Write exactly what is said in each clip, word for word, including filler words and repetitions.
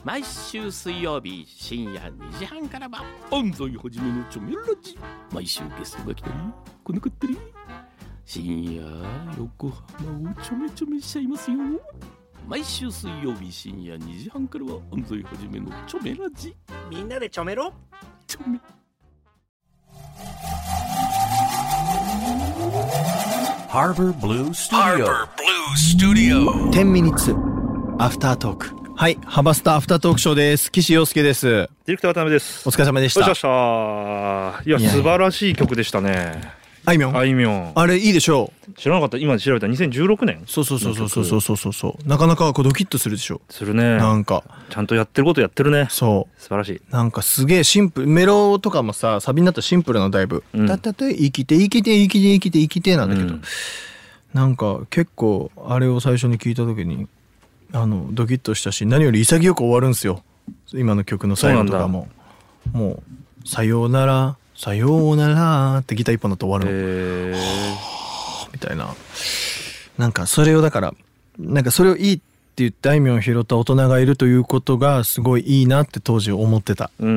毎週水曜日深夜にじはんからは安西はじめのチョメラジ。毎週ゲストが来たり来なかったり、深夜横浜をちょめちょめしちゃいますよ。毎週水曜日深夜にじはんからは安西はじめのチョメラジ。 みんなでちょめろチョメ Harbor Blue Studio Harbor Blue Studio テンミニッツアフタートーク。はい、ハバスタアフタートークショーです。岸洋介です。 ディレクター渡辺です。 お疲れ様でした。 お疲れ様でした。いや、いや素晴らしい曲でしたね。 あいみょん。 あいみょん。 あれいいでしょう。 知らなかった。今調べたにせんじゅうろくねん。 そうそうそうそうそうそうそうそう。なかなかこうドキッとするでしょ。 するね。 なんかちゃんとやってることやってるね。 そう。 素晴らしい。 なんかすげえシンプル。メロとかもさ、サビになったシンプルなだいぶ。だったと生きて生きて生きて生きて生きてなんだけど、うん、なんか結構あれを最初に聞いた時にあのドキッとしたし、何より潔く終わるんですよ。今の曲の最後とかももうさようならさようならってギター一本だと終わるの、 へーみたいな。なんかそれをだからなんかそれをいいって言ってあいみょんを拾った大人がいるということがすごいいいなって当時思ってた。 うん、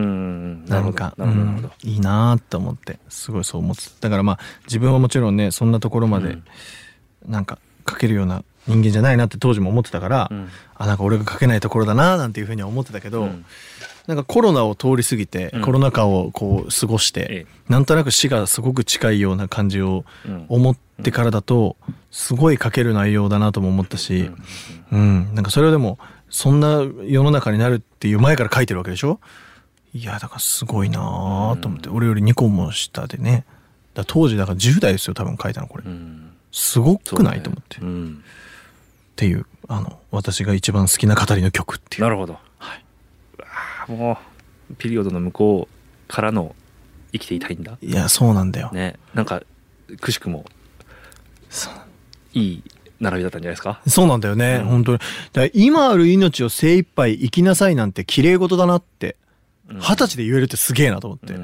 なんかなるほど、うん、いいなって思ってすごいそう思ってた。だからまあ自分はもちろんねそんなところまでなんか書けるような人間じゃないなって当時も思ってたから、うん、あなんか俺が書けないところだななんていうふうには思ってたけど、うん、なんかコロナを通り過ぎて、うん、コロナ禍をこう過ごして、ええ、なんとなく死がすごく近いような感じを思ってからだとすごい書ける内容だなとも思ったし、うん、うん、なんかそれをでもそんな世の中になるっていう前から書いてるわけでしょ。いやだからすごいなと思って、うん、俺よりにこも下でね、だ当時だからじゅう代ですよ多分書いたのこれ、うん、すごくない、ね、と思って、うん、っていうあの私が一番好きな語りの曲っていう。 なるほど、はい、あもうピリオドの向こうからの生きていたいんだ。 いやそうなんだよね。なんかくしくもいい並びだったんじゃないですか。 そうなんだよね、うん、本当に。だから今ある命を精一杯生きなさいなんて綺麗事だなって二十、うん、歳で言えるってすげえなと思って、うん、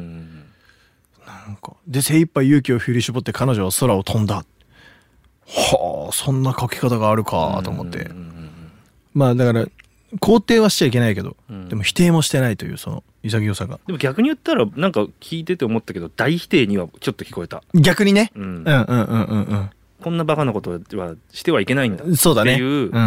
なんかで精一杯勇気を振り絞って彼女は空を飛んだ。はあそんな書き方があるかと思って、うんうんうん、まあだから肯定はしちゃいけないけど、うん、でも否定もしてないというその潔さが。 でも逆に言ったらなんか聞いてて思ったけど大否定にはちょっと聞こえた。 逆にね、 うん、 うんうんうんうんうん、 こんなバカなことはしてはいけないんだっていう。 そうだね、うん、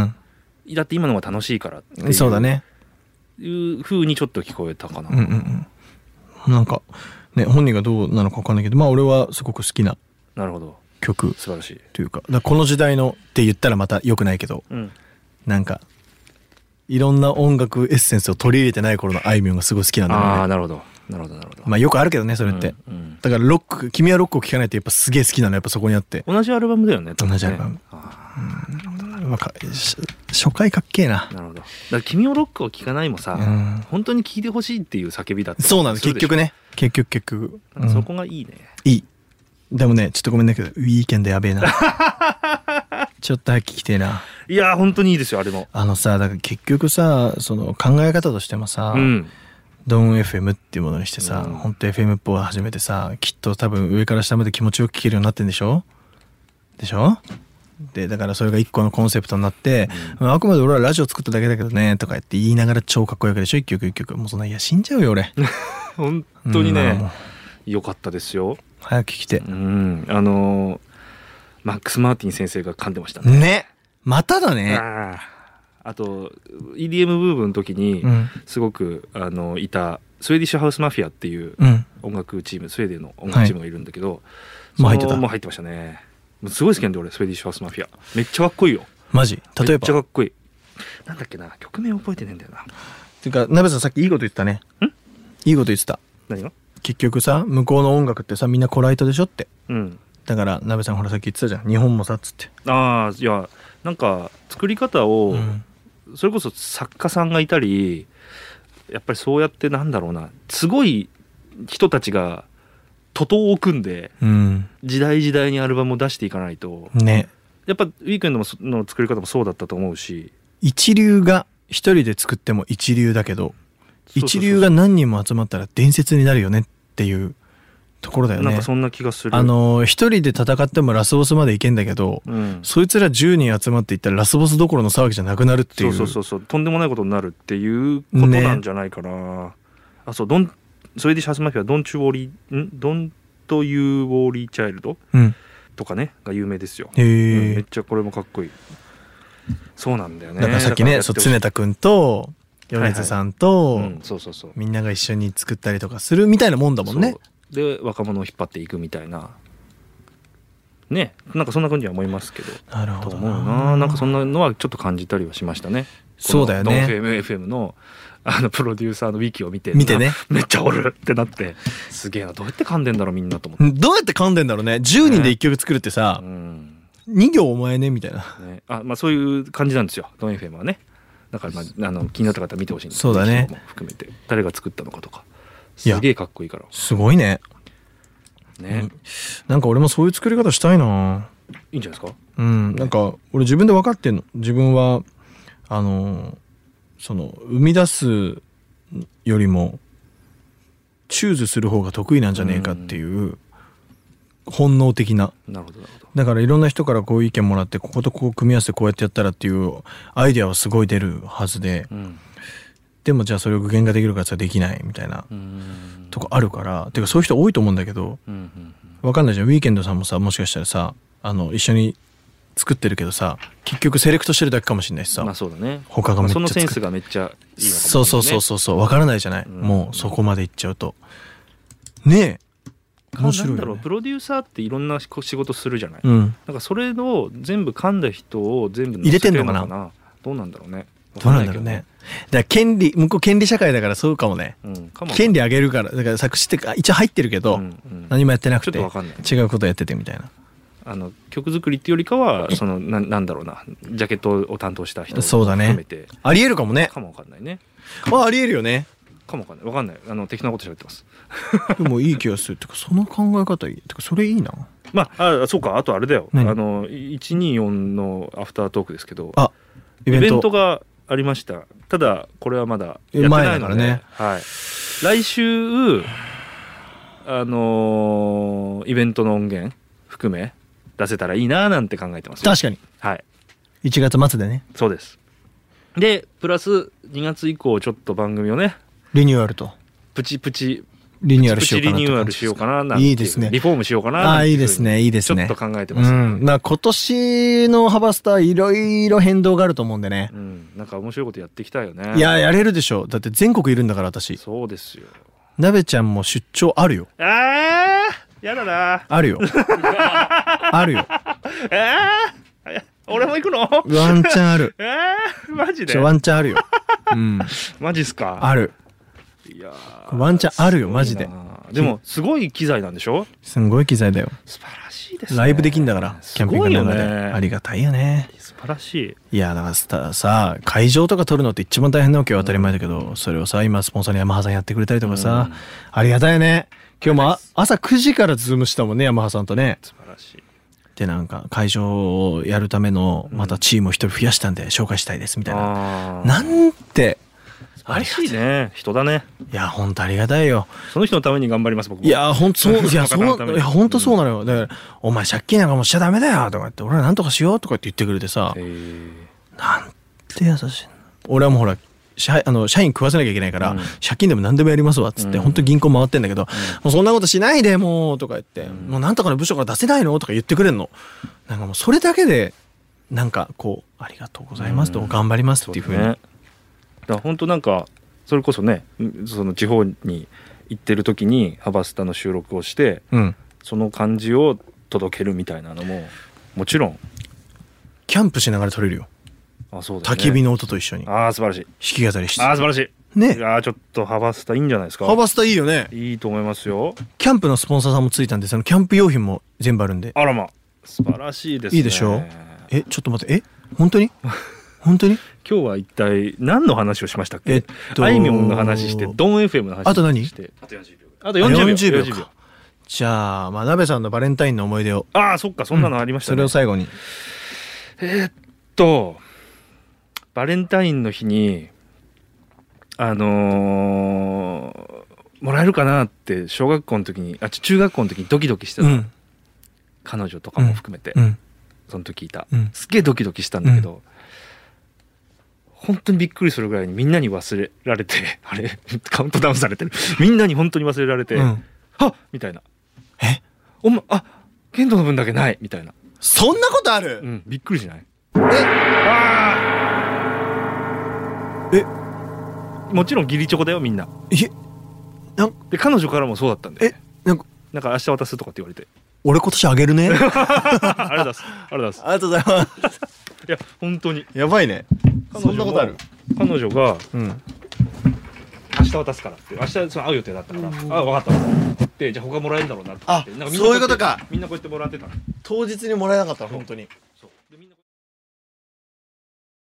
だって今のが楽しいからっていう、 そうだねいう風にちょっと聞こえたかな、 うんうんうん、なんかね本人がどうなのか分かんないけど、まあ俺はすごく好きななるほど曲素晴らしいというか、だからこの時代のって言ったらまた良くないけど、うん、なんかいろんな音楽エッセンスを取り入れてない頃のあいみょんがすごい好きなんだよね。 ああなるほどなるほどなるほど。 まあよくあるけどねそれって、うんうん、だからロック君はロックを聴かないってやっぱすげえ好きなのやっぱそこにあって。 同じアルバムだよね。 同じアルバム。ああ、うん、初回かっけえな。 なるほど。だから君はロックを聴かないもさ、うん、本当に聴いてほしいっていう叫びだった。 そうなんです結局ね。結局結局、 うん、そこがいいね。 いい。でもねちょっとごめんだけどウィーケンドやべえなちょっと早く聞きてえな。 いや本当にいいですよあれも。 あのさだから結局さその考え方としてもさ、うん、ドン エフエム っていうものにしてさ、うん、本当 エフエム っぽい始めてさきっと多分上から下まで気持ちよく聴けるようになってんでしょでしょ。でだからそれが一個のコンセプトになって、うん、あくまで俺はラジオ作っただけだけどねとか言って言いながら超かっこいいわけでしょ一曲一曲。もうそんないや死んじゃうよ俺本当にね、うん、よかったですよ。 早く聞きて。 うんあのー、マックス・マーティン先生が噛んでましたね。 ねまただね。 ああと イーディーエム ブームの時にすごく、うん、あのいたスウェーディッシュハウスマフィアっていう音楽チーム、うん、スウェーデンの音楽チームがいるんだけど、はい、もう入ってた。もう入ってましたね。すごい好きなんで俺スウェーディッシュハウスマフィアめっちゃかっこいいよマジ。例えばめっちゃかっこいい。なんだっけな曲名覚えてねえんだよな。 ていうか鍋さんさっきいいこと言ってたね。んいいこと言ってた。 何が結局さ向こうの音楽ってさみんなコライトでしょって、うん、だから鍋さんほらさっき言ってたじゃん日本もさっつって。 ああいやなんか作り方を、うん、それこそ作家さんがいたりやっぱりそうやってなんだろうなすごい人たちが徒党を組んで、うん、時代時代にアルバムを出していかないとね。やっぱウィークエンドの作り方もそうだったと思うし一流が一人で作っても一流だけど一流が何人も集まったら伝説になるよねっていうところだよね。 なんかそんな気がする。 あの一人で戦ってもラスボスまでいけんだけど、 うん、 そいつらじゅうにん集まっていったらラスボスどころの騒ぎじゃなくなるっていう。 そうそうそうそう、とんでもないことになるっていうことなんじゃないかな、ね、あ、そう、ドンそれでシャスマフィアドンチュウォリんドントユーウォーリーチャイルド、うん、とかねが有名ですよ。 へー、 うん、めっちゃこれもかっこいい。そうなんだよね。 だからさっきね、そう常田くんと米津さんと、 はいはい、うん、そうそうそう、 みんなが一緒に作ったりとかするみたいなもんだもんね。 で若者を引っ張っていくみたいなね、なんかそんな感じは思いますけど。 なるほどな。 と思うな。なんかそんなのはちょっと感じたりはしましたね。 そうだよね。 ドンフェム エフエム のあのプロデューサーのウィキを見て見てね、 めっちゃおるってなって、すげえな、どうやって噛んでんだろうみんなと思って。 どうやって噛んでんだろうね。じゅうにんでいっきょく作るってさ、ね、うん、に行お前ねみたいな、 ね、あ、まあそういう感じなんですよ、ドン エフエム はね。だから、まあ、あの気になった方は見てほしいんです。 そうだね。 も含めて誰が作ったのかとか、すげえかっこいいから。 すごいね。 ね、うん、 なんか俺もそういう作り方したいな。 いいんじゃないですか。 うん、なんか俺自分で分かってんの。自分はあのその生み出すよりもチューズする方が得意なんじゃねえかっていう本能的な。 なるほどなるほど。 だからいろんな人からこういう意見もらって、こことこう組み合わせてこうやってやったらっていうアイデアはすごい出るはずで、うん、でもじゃあそれを具現化できるかはできないみたいなとこあるから、てかそういう人多いと思うんだけど、うんうんうん、分かんないじゃん。ウィーケンドさんもさ、もしかしたらさ、あの一緒に作ってるけどさ、結局セレクトしてるだけかもしれないしさ、 まあそうだね、 他がめっちゃそのセンスがめっちゃいいのかもしれない、ね、 そうそうそうそうそう、分からないじゃない、うん、もうそこまでいっちゃうとねえ、面白いよね。 なんだろう、プロデューサーっていろんな仕事するじゃない、 うん、 なんかそれを全部噛んだ人を全部入れてんのかな。 どうなんだろうね。 どうなんだろうね。だから権利、向こう権利社会だからそうかもね、うん、かも権利あげるから、だから作詞って一応入ってるけど、うんうん、何もやってなくてちょっと分かんない、違うことやっててみたいな。 あの曲作りっていうよりかはその な, なんだろうなジャケットを担当した人そうだね、ありえるかもね。 かも分かんないね。 あ, ありえるよね。 かも分かんない分かんない、あの適当なこと喋ってますでもいい気がするってか、その考え方いいってか、それいいな。 まあ、あそうか、あとあれだよ、あのいちにーよんのアフタートークですけど、 あイベント、 イベントがありました。ただこれはまだやってないので、ね、はい、来週あのー、イベントの音源含め出せたらいいななんて考えてます。 確かに、 はい、 いちがつ末でね。 そうです。でプラスにがつ以降ちょっと番組をねリニューアルとプチプチリニューアルしようかな、 プチリニューアルしようかななんて、 いいですね、 リフォームしようかな、 あいいですね、いいですね、 ちょっと考えてます、ね、 うん、まあ今年のハバスターいろいろ変動があると思うんでね、 うん、なんか面白いことやっていきたいよね。 いややれるでしょ、だって全国いるんだから私。 そうですよ。 なべちゃんも出張あるよ。 あーやだな。 あるよあるよ。 えー、俺も行くの？ ワンチャンある。 えー、マジで？ ワンチャンあるよ。うん。 マジっすか？ ある。 いやワンチャンあるよマジで。 でもすごい機材なんでしょ？ すごい機材だよ。 素晴らしいですね。 ライブできんだからキャンピングカーの中で、 ね、 ありがたいよね。 素晴らしい。いやだからさ、会場とか撮るのって一番大変なわけは当たり前だけど、うん、それをさ今スポンサーのヤマハさんやってくれたりとかさ、うん、ありがたいね。今日も朝くじからズームしたもんね、ヤマハさんとね。 素晴らしい。 でなんか会場をやるためのまたチームを一人増やしたんで紹介したいですみたいな、うん、なんてありがたいね。人だね。 いや本当ありがたいよ。 その人のために頑張ります僕も。 いや本当そういやそういや本当そうなのよ。だからお前借金なんかもしちゃダメだよとか言って、俺はなんとかしようとかって言ってくれてさ、なんて優しい。俺はもうほら社, あの社員食わせなきゃいけないから、うん、借金でも何でもやりますわっつって、うん、本当に銀行回ってんだけど、うん、もうそんなことしないでもうとか言って、うん、もうなんとかの部署から出せないのとか言ってくれんの。なんかもうそれだけでなんかこうありがとうございますと、うん、頑張りますっていうふうに、ね、だから本当なんかそれこそね、その地方に行ってる時にハバスタの収録をして、うん、その感じを届けるみたいなのももちろんキャンプしながら撮れるよ。 あそうだね、 焚き火の音と一緒に。 ああ素晴らしい。 弾き語りして。 ああ素晴らしいね。 いやちょっとハバスタいいんじゃないですか。 ハバスタいいよね。 いいと思いますよ。 キャンプのスポンサーさんもついたんで、そのキャンプ用品も全部あるんで。 あらま素晴らしいですね。 いいでしょ。えちょっと待って、え本当に本当に今日は一体何の話をしましたっけ。えっとあいみょんの話して、ドン エフエム の話して、 あと何、 あとよんじゅうびょう、あとよんじゅうびょう、 よんじゅうびょうか。じゃあまあなべさんのバレンタインの思い出を。 ああそっか、そんなのありましたね、 うん、それを最後に。 えー、っとバレンタインの日にあのー、 もらえるかなって小学校の時にあ中学校の時にドキドキしてた、うん、彼女とかも含めて、うん、その時いた、うん、すっげえドキドキしたんだけど、うん、本当にびっくりするぐらいにみんなに忘れられてあれカウントダウンされてるみんなに本当に忘れられて、うん、はっみたいなえおまあケントの分だけないみたいなそんなことある、 うん、びっくりしないえあえもちろん義理チョコだよみんなえなんで彼女からもそうだったんで、 えなんかなんか明日渡すとかって言われて俺今年あげるねありがとうございますありがとうございますありがとうございますいや本当にやばいねそんなことある彼女が、 うん、 明日渡すからって明日その会う予定だったから、うん、あ分かった分かったってじゃあ他もらえるんだろうなってあなんかそういうことかみんなこうやってもらってた当日にもらえなかったら本当に